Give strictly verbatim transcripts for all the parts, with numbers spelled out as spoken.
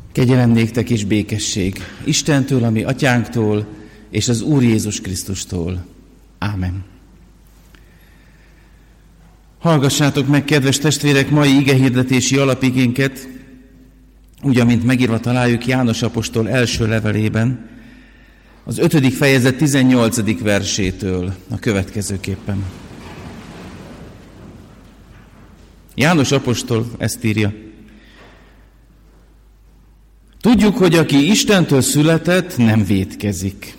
Kegyelem néktek és békesség Istentől, a mi atyánktól, és az Úr Jézus Krisztustól. Ámen. Hallgassátok meg, kedves testvérek, mai igehirdetési alapigénket, úgy, amint megírva találjuk János apostol első levelében, az ötödik fejezet tizennyolcadik versétől a következőképpen. János apostol ezt írja: Tudjuk, hogy aki Istentől született, nem vétkezik.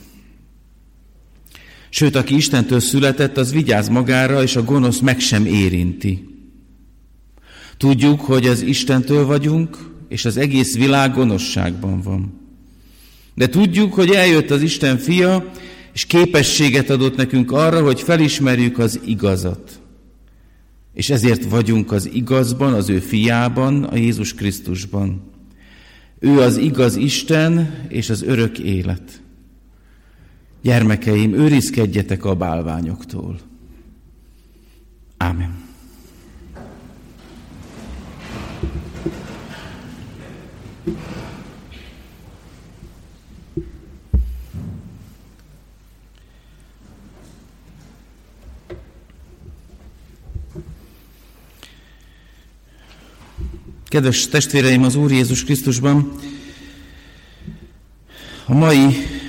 Sőt, aki Istentől született, az vigyáz magára, és a gonosz meg sem érinti. Tudjuk, hogy az Istentől vagyunk, és az egész világ gonoszságban van. De tudjuk, hogy eljött az Isten fia, és képességet adott nekünk arra, hogy felismerjük az igazat. És ezért vagyunk az igazban, az ő fiában, a Jézus Krisztusban. Ő az igaz Isten és az örök élet. Gyermekeim, őrizkedjetek a bálványoktól. Ámen. Kedves testvéreim az Úr Jézus Krisztusban, a mai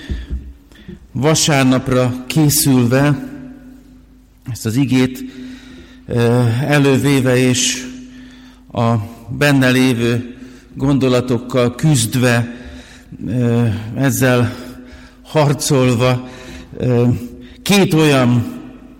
vasárnapra készülve, ezt az igét elővéve és a benne lévő gondolatokkal küzdve, ezzel harcolva, két olyan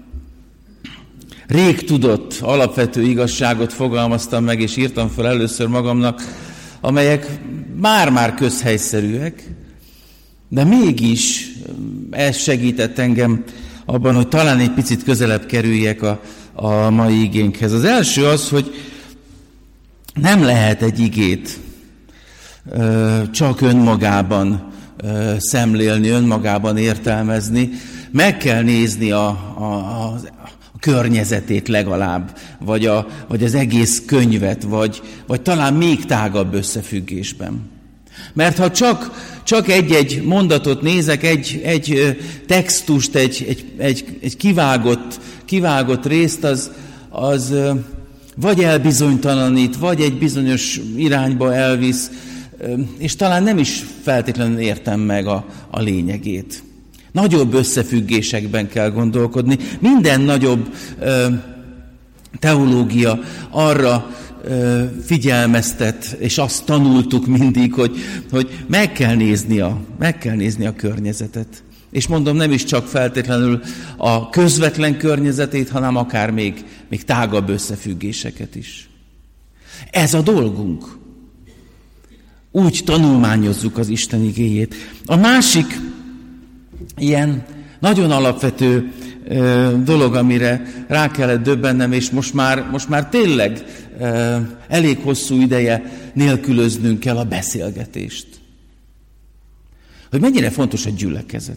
rég tudott alapvető igazságot fogalmaztam meg, és írtam fel először magamnak, amelyek már-már közhelyszerűek, de mégis ez segített engem abban, hogy talán egy picit közelebb kerüljek a, a mai igénkhez. Az első az, hogy nem lehet egy igét ö, csak önmagában ö, szemlélni, önmagában értelmezni. Meg kell nézni a, a, a, a környezetét legalább, vagy, a, vagy az egész könyvet, vagy, vagy talán még tágabb összefüggésben. Mert ha csak, csak egy-egy mondatot nézek, egy, egy textust, egy, egy, egy, egy kivágott, kivágott részt, az, az vagy elbizonytalanít, vagy egy bizonyos irányba elvisz, és talán nem is feltétlenül értem meg a, a lényegét. Nagyobb összefüggésekben kell gondolkodni. Minden nagyobb ö, teológia arra ö, figyelmeztet, és azt tanultuk mindig, hogy, hogy meg kell nézni a, meg kell nézni a környezetet. És mondom, nem is csak feltétlenül a közvetlen környezetét, hanem akár még, még tágabb összefüggéseket is. Ez a dolgunk. Úgy tanulmányozzuk az Isten igéjét. A másik ilyen nagyon alapvető ö, dolog, amire rá kellett döbbennem, és most már, most már tényleg ö, elég hosszú ideje nélkülöznünk kell a beszélgetést. Hogy mennyire fontos a gyülekezet.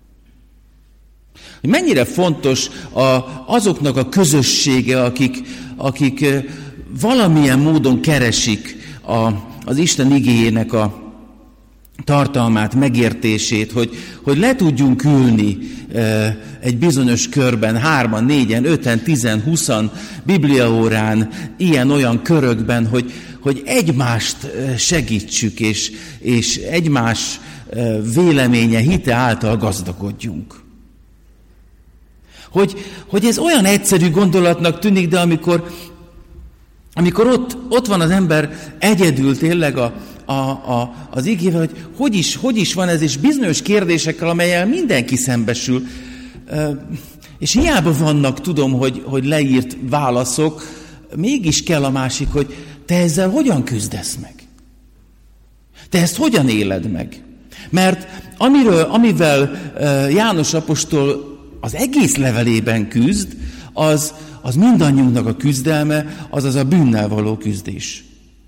Hogy mennyire fontos a, azoknak a közössége, akik, akik valamilyen módon keresik a, az Isten igéjének a tartalmát, megértését, hogy, hogy le tudjunk ülni e, egy bizonyos körben, hárman, négyen, öten, tizen, huszan, bibliaórán, ilyen-olyan körökben, hogy, hogy egymást segítsük, és, és egymás véleménye, hite által gazdagodjunk. Hogy, hogy ez olyan egyszerű gondolatnak tűnik, de amikor, amikor ott, ott van az ember egyedül tényleg a, a, a, az igével, hogy hogy is, hogy is van ez, és bizonyos kérdésekkel, amelyel mindenki szembesül, és hiába vannak, tudom, hogy, hogy leírt válaszok, mégis kell a másik, hogy te ezzel hogyan küzdesz meg? Te ezt hogyan éled meg? Mert amiről, amivel János apostol az egész levelében küzd, az, az mindannyiunknak a küzdelme, azaz a bűnnel való küzdés.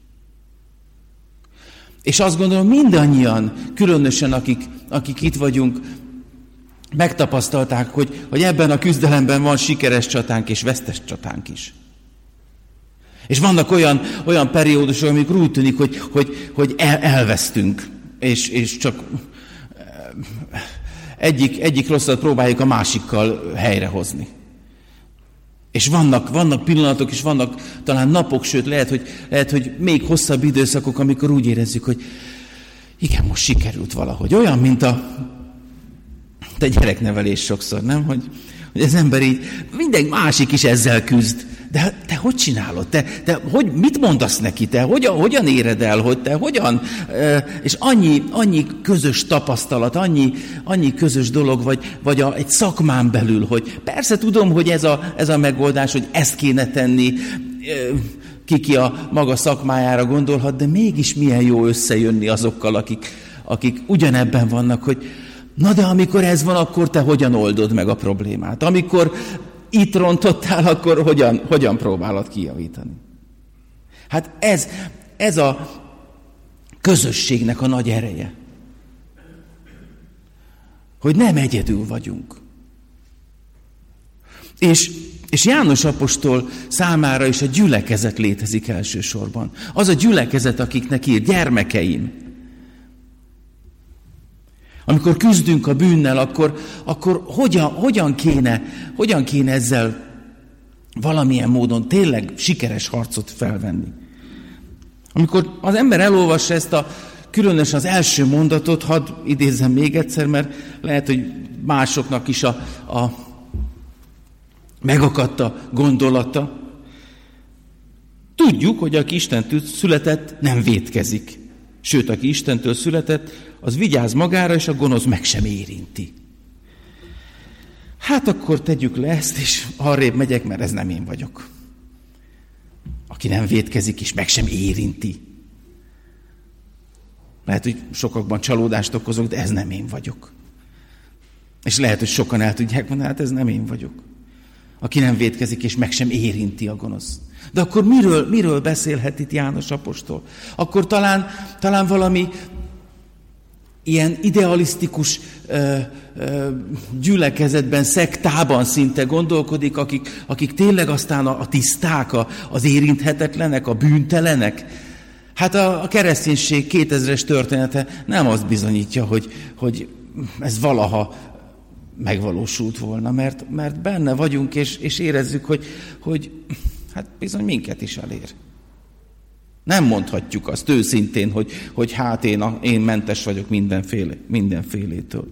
És azt gondolom, mindannyian, különösen akik, akik itt vagyunk, megtapasztalták, hogy, hogy ebben a küzdelemben van sikeres csatánk és vesztes csatánk is. És vannak olyan, olyan periódusok, amikor úgy tűnik, hogy, hogy, hogy el, elvesztünk, és, és csak egyik, egyik rosszat próbáljuk a másikkal helyrehozni. És vannak, vannak pillanatok, és vannak talán napok, sőt lehet hogy, lehet, hogy még hosszabb időszakok, amikor úgy érezzük, hogy igen, most sikerült valahogy. Olyan, mint a, a gyereknevelés sokszor, nem? Hogy, hogy az ember így, minden másik is ezzel küzd. De te hogy csinálod? Te, te hogy, mit mondasz neki? Te hogyan, hogyan éred el? Hogy te hogyan? És annyi, annyi közös tapasztalat, annyi, annyi közös dolog, vagy, vagy a, egy szakmán belül, hogy persze tudom, hogy ez a, ez a megoldás, hogy ezt kéne tenni, ki a maga szakmájára gondolhat, de mégis milyen jó összejönni azokkal, akik, akik ugyanebben vannak, hogy na de amikor ez van, akkor te hogyan oldod meg a problémát? Amikor itt rontottál, akkor hogyan, hogyan próbálod kijavítani? Hát ez, ez a közösségnek a nagy ereje. Hogy nem egyedül vagyunk. És, és János apostol számára is a gyülekezet létezik elsősorban. Az a gyülekezet, akiknek ír, gyermekeim. Amikor küzdünk a bűnnel, akkor, akkor hogyan, hogyan, kéne, hogyan kéne ezzel valamilyen módon tényleg sikeres harcot felvenni? Amikor az ember elolvassa ezt a különösen az első mondatot, hadd idézzem még egyszer, mert lehet, hogy másoknak is a, a megakadt a gondolata. Tudjuk, hogy aki Istentől született, nem vétkezik. Sőt, aki Istentől született, az vigyáz magára, és a gonosz meg sem érinti. Hát akkor tegyük le ezt, és arrébb megyek, mert ez nem én vagyok. Aki nem vétkezik, és meg sem érinti. Lehet, hogy sokakban csalódást okozok, de ez nem én vagyok. És lehet, hogy sokan el tudják mondani, hát ez nem én vagyok. Aki nem vétkezik, és meg sem érinti a gonosz. De akkor miről, miről beszélhet itt János apostol? Akkor talán, talán valami ilyen idealisztikus ö, ö, gyülekezetben, szektában szinte gondolkodik, akik, akik tényleg aztán a, a tiszták, a, az érinthetetlenek, a bűntelenek. Hát a, a kereszténység kétezres története nem azt bizonyítja, hogy, hogy ez valaha megvalósult volna, mert, mert benne vagyunk, és, és érezzük, hogy, hogy hát bizony minket is elér. Nem mondhatjuk azt őszintén, hogy, hogy hát én, a, én mentes vagyok mindenféle, mindenfélétől.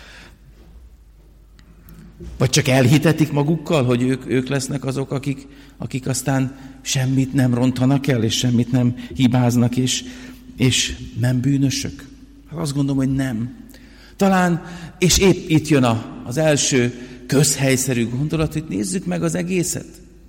Vagy csak elhitetik magukkal, hogy ők, ők lesznek azok, akik, akik aztán semmit nem rontanak el, és semmit nem hibáznak, és, és nem bűnösök. Hát azt gondolom, hogy nem. Talán, és épp itt jön a, az első közhelyszerű gondolat, hogy nézzük meg az egészet.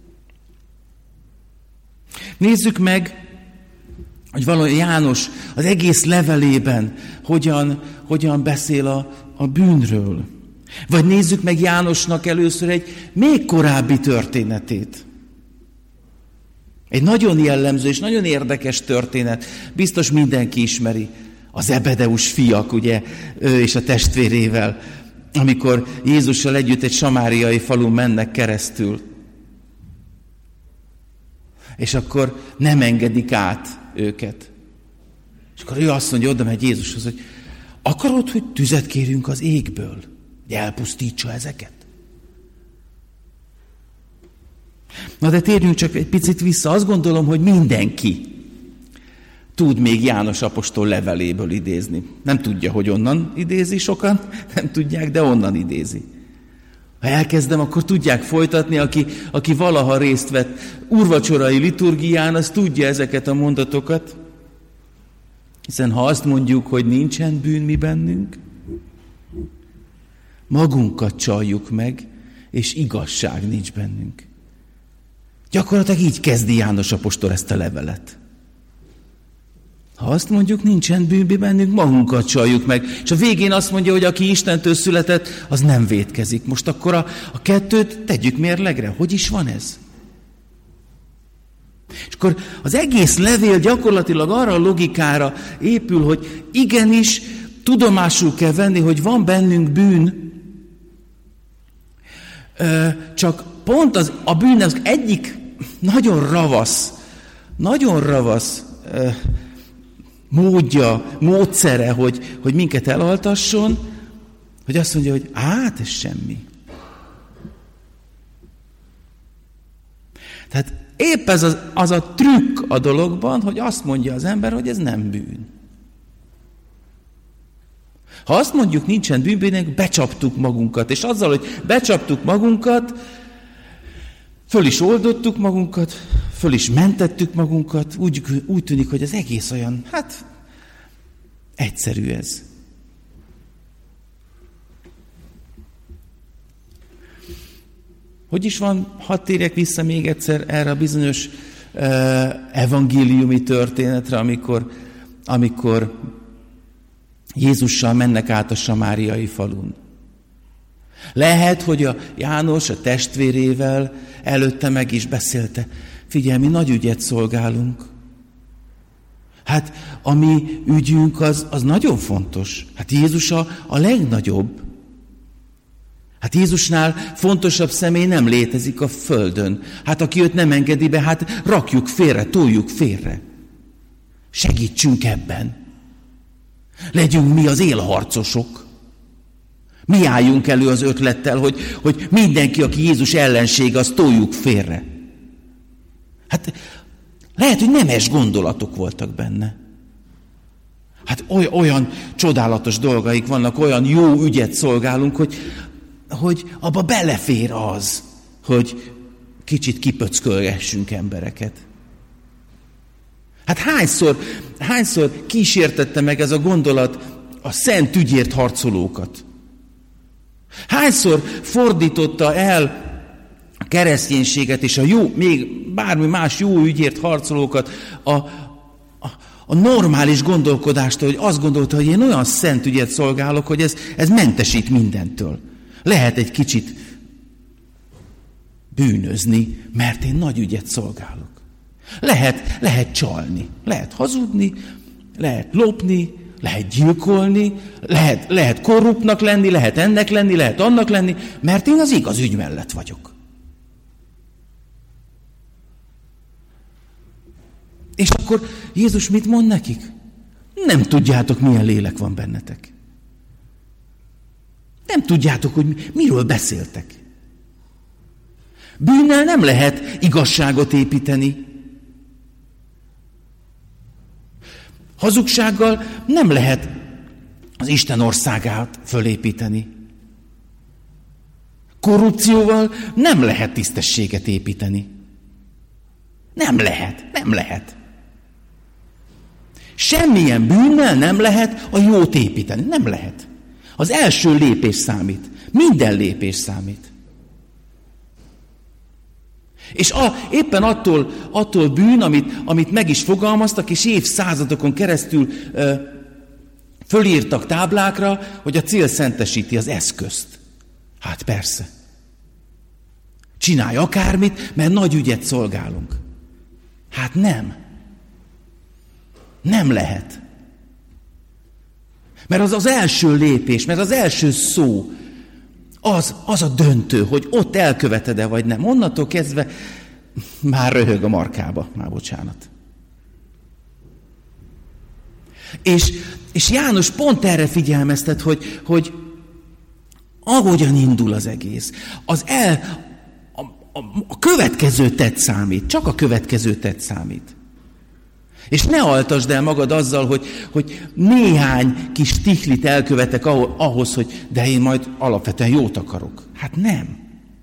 Nézzük meg, hogy valahogy János az egész levelében hogyan, hogyan beszél a, a bűnről. Vagy nézzük meg Jánosnak először egy még korábbi történetét. Egy nagyon jellemző és nagyon érdekes történet. Biztos mindenki ismeri. A Zebedeus fiak, ugye, ő és a testvérével, amikor Jézussal együtt egy samáriai falun mennek keresztül. És akkor nem engedik át őket. És akkor ő azt mondja, oda megy Jézushoz, hogy akarod, hogy tüzet kérjünk az égből, hogy elpusztítsa ezeket? Na de térjünk csak egy picit vissza. Azt gondolom, hogy mindenki tud még János apostol leveléből idézni. Nem tudja, hogy onnan idézi sokan, nem tudják, de onnan idézi. Ha elkezdem, akkor tudják folytatni, aki, aki valaha részt vett úrvacsorai liturgián, az tudja ezeket a mondatokat. Hiszen ha azt mondjuk, hogy nincsen bűn mi bennünk, magunkat csaljuk meg, és igazság nincs bennünk. Gyakorlatilag így kezdi János apostol ezt a levelet. Ha azt mondjuk, nincsen bűn bennünk, magunkat csaljuk meg. És a végén azt mondja, hogy aki Istentől született, az nem vétkezik. Most akkor a, a kettőt tegyük mérlegre. Hogy is van ez? És akkor az egész levél gyakorlatilag arra a logikára épül, hogy igenis tudomásul kell venni, hogy van bennünk bűn, csak pont az, a bűn az egyik nagyon ravasz nagyon ravasz uh, módja, módszere, hogy, hogy minket elaltasson, hogy azt mondja, hogy hát ez semmi. Tehát épp ez az, az a trükk a dologban, hogy azt mondja az ember, hogy ez nem bűn. Ha azt mondjuk, nincsen bűnbénnek, becsaptuk magunkat, és azzal, hogy becsaptuk magunkat, föl is oldottuk magunkat, föl is mentettük magunkat, úgy, úgy tűnik, hogy az egész olyan, hát, egyszerű ez. Hogy is van, hadd térjek vissza még egyszer erre a bizonyos uh, evangéliumi történetre, amikor, amikor Jézussal mennek át a samáriai falun. Lehet, hogy a János a testvérével előtte meg is beszélte. Figyelj, mi nagy ügyet szolgálunk. Hát a mi ügyünk az, az nagyon fontos. Hát Jézus a, a legnagyobb. Hát Jézusnál fontosabb személy nem létezik a földön. Hát aki őt nem engedi be, hát rakjuk félre, toljuk félre. Segítsünk ebben. Legyünk mi az élharcosok. Mi álljunk elő az ötlettel, hogy, hogy mindenki, aki Jézus ellensége, azt toljuk félre. Hát lehet, hogy nemes gondolatok voltak benne. Hát oly, olyan csodálatos dolgaik vannak, olyan jó ügyet szolgálunk, hogy, hogy abba belefér az, hogy kicsit kipöckölgessünk embereket. Hát hányszor, hányszor kísértette meg ez a gondolat a szent ügyért harcolókat? Hányszor fordította el a kereszténységet és a jó, még bármi más jó ügyért harcolókat a, a, a normális gondolkodástól, hogy azt gondolta, hogy én olyan szent ügyet szolgálok, hogy ez, ez mentesít mindentől. Lehet egy kicsit bűnözni, mert én nagy ügyet szolgálok. Lehet, lehet csalni, lehet hazudni, lehet lopni, lehet gyilkolni, lehet, lehet korruptnak lenni, lehet ennek lenni, lehet annak lenni, mert én az igaz ügy mellett vagyok. És akkor Jézus mit mond nekik? Nem tudjátok, milyen lélek van bennetek. Nem tudjátok, hogy miről beszéltek. Bűnnel nem lehet igazságot építeni. Hazugsággal nem lehet az Isten országát fölépíteni. Korrupcióval nem lehet tisztességet építeni. Nem lehet, nem lehet. Semmilyen bűnnel nem lehet a jót építeni. Nem lehet. Az első lépés számít. Minden lépés számít. És a, éppen attól, attól bűn, amit, amit meg is fogalmaztak, és évszázadokon keresztül ö, fölírtak táblákra, hogy a cél szentesíti az eszközt. Hát persze. Csinálj akármit, mert nagy ügyet szolgálunk. Hát nem. Nem lehet. Mert az az első lépés, mert az első szó, az, az a döntő, hogy ott elköveted-e vagy nem. Onnantól kezdve már röhög a markába. Már bocsánat. És, és János pont erre figyelmeztet, hogy, hogy ahogyan indul az egész, az el, a, a, a következő tett számít, csak a következő tett számít. És ne altasd el magad azzal, hogy, hogy néhány kis tihlit elkövetek ahhoz, hogy de én majd alapvetően jót akarok. Hát nem.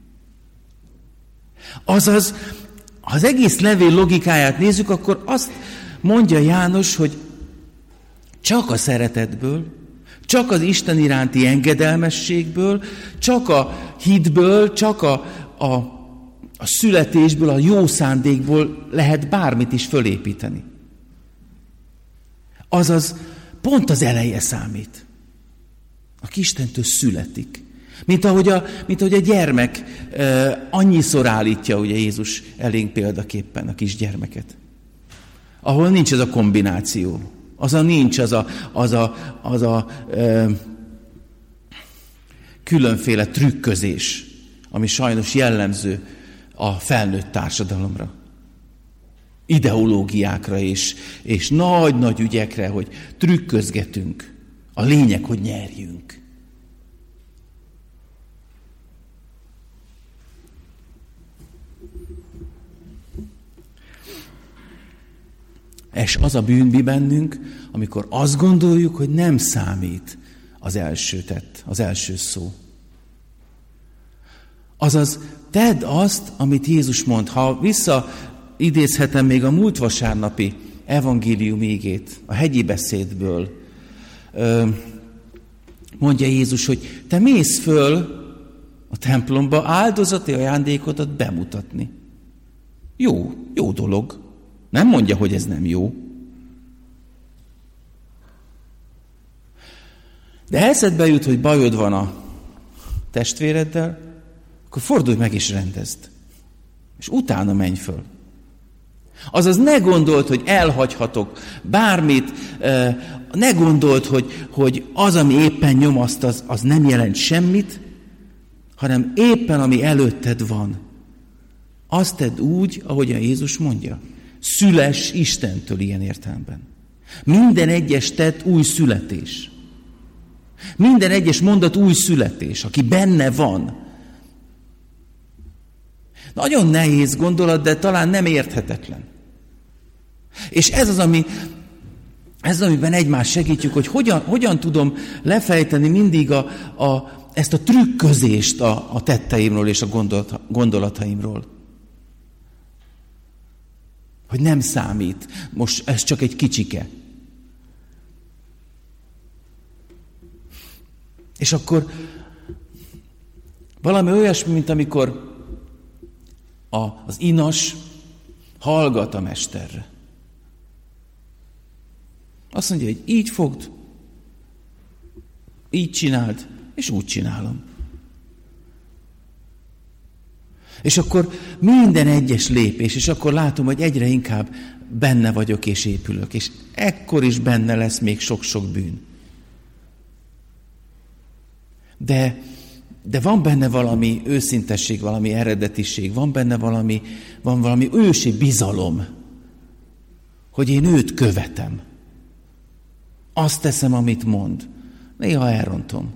Azaz, ha az egész levél logikáját nézzük, akkor azt mondja János, hogy csak a szeretetből, csak az Isten iránti engedelmességből, csak a hitből, csak a, a, a születésből, a jó szándékból lehet bármit is fölépíteni. Azaz, pont az eleje számít. Aki Istentől születik. Mint ahogy a, mint ahogy a gyermek uh, annyiszor állítja ugye Jézus elénk példaképpen a kisgyermeket. Ahol nincs ez a kombináció. Az a nincs az a, az a, az a uh, különféle trükközés, ami sajnos jellemző a felnőtt társadalomra. ideológiákra és, és nagy-nagy ügyekre, hogy trükközgetünk. A lényeg, hogy nyerjünk. És az a bűn mi bennünk, amikor azt gondoljuk, hogy nem számít az első tett, az első szó. Azaz, tedd azt, amit Jézus mond. Ha visszaidézhetem még a múlt vasárnapi evangélium ígét, a hegyi beszédből, mondja Jézus, hogy te mész föl a templomba áldozati ajándékodat bemutatni. Jó, jó dolog. Nem mondja, hogy ez nem jó. De eszedbe jut, hogy bajod van a testvéreddel, akkor fordulj meg és rendezd. És utána menj föl. Azaz ne gondold, hogy elhagyhatok bármit, ne gondold, hogy, hogy az, ami éppen nyomaszt, az, az nem jelent semmit, hanem éppen, ami előtted van. Azt tedd úgy, ahogyan Jézus mondja. Szüles Istentől ilyen értelemben. Minden egyes tett új születés. Minden egyes mondat új születés, aki benne van. Nagyon nehéz gondolat, de talán nem érthetetlen. És ez az, ami, ez az, amiben egymást segítjük, hogy hogyan, hogyan tudom lefejteni mindig a, a, ezt a trükközést a, a tetteimről és a gondolat, gondolataimról. Hogy nem számít. Most ez csak egy kicsike. És akkor valami olyasmi, mint amikor a, az inas hallgat a mesterre. Azt mondja, hogy így fogd, így csináld, és úgy csinálom. És akkor minden egyes lépés, és akkor látom, hogy egyre inkább benne vagyok és épülök, és ekkor is benne lesz még sok-sok bűn. De, de van benne valami őszintesség, valami eredetiség, van benne valami, van valami ősi bizalom, hogy én őt követem. Azt teszem, amit mond. Néha elrontom.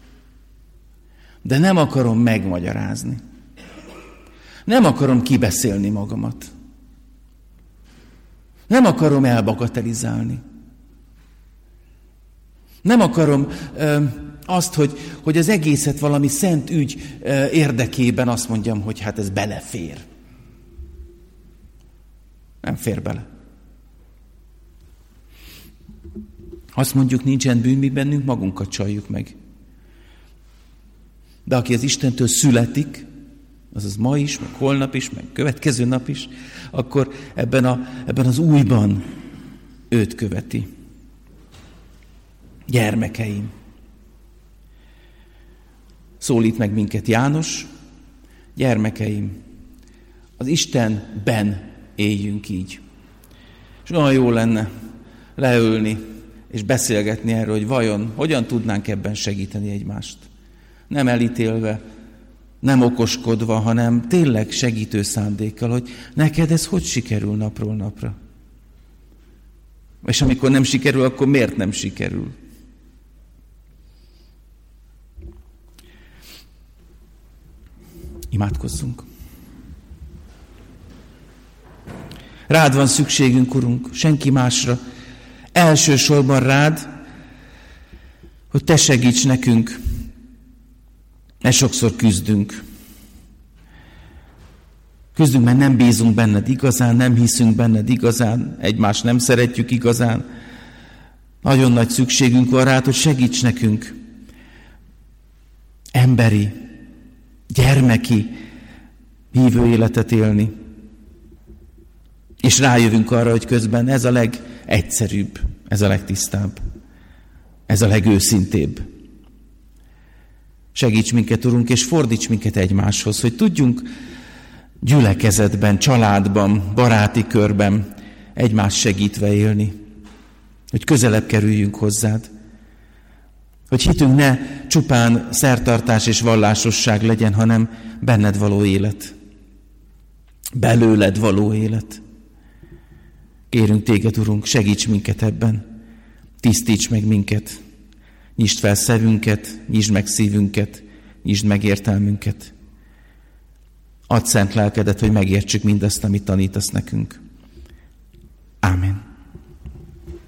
De nem akarom megmagyarázni. Nem akarom kibeszélni magamat. Nem akarom elbagatelizálni. Nem akarom ö, azt, hogy, hogy az egészet valami szent ügy ö, érdekében azt mondjam, hogy hát ez belefér. Nem fér bele. Azt mondjuk, nincsen bűn, mi bennünk magunkat csaljuk meg. De aki az Istentől születik, azaz ma is, meg holnap is, meg következő nap is, akkor ebben, a, ebben az újban őt követi. Gyermekeim. Szólít meg minket János, gyermekeim, az Istenben éljünk így. És olyan jó lenne leülni és beszélgetni erről, hogy vajon hogyan tudnánk ebben segíteni egymást. Nem elítélve, nem okoskodva, hanem tényleg segítő szándékkal, hogy neked ez hogy sikerül napról napra. És amikor nem sikerül, akkor miért nem sikerül? Imádkozzunk. Rád van szükségünk, Urunk, senki másra. Elsősorban rád, hogy te segíts nekünk, mert sokszor küzdünk. Küzdünk, mert nem bízunk benned igazán, nem hiszünk benned igazán, egymást nem szeretjük igazán. Nagyon nagy szükségünk van rád, hogy segíts nekünk emberi, gyermeki hívő életet élni. És rájövünk arra, hogy közben ez a legegyszerűbb, ez a legtisztább, ez a legőszintébb. Segíts minket, Urunk, és fordíts minket egymáshoz, hogy tudjunk gyülekezetben, családban, baráti körben egymást segítve élni. Hogy közelebb kerüljünk hozzád. Hogy hitünk ne csupán szertartás és vallásosság legyen, hanem benned való élet. Belőled való élet. Kérünk téged, Urunk, segíts minket ebben. Tisztíts meg minket. Nyisd fel szívünket, nyisd meg szívünket, nyisd meg értelmünket. Add szent lelkedet, hogy megértsük mindazt, amit tanítasz nekünk. Ámen.